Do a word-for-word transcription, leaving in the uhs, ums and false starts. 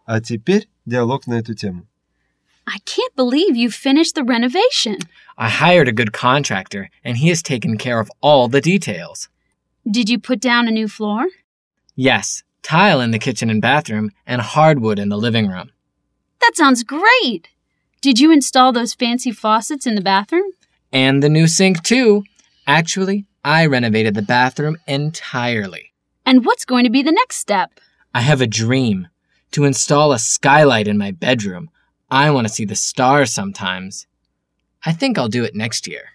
А теперь диалог на эту тему. I can't believe you finished the renovation. I hired a good contractor, and he has taken care of all the details. Did you put down a new floor? Yes, tile in the kitchen and bathroom, and hardwood in the living room. That sounds great. Did you install those fancy faucets in the bathroom? And the new sink, too. Actually, I renovated the bathroom entirely. And what's going to be the next step? I have a dream. To install a skylight in my bedroom. I want to see the stars sometimes. I think I'll do it next year.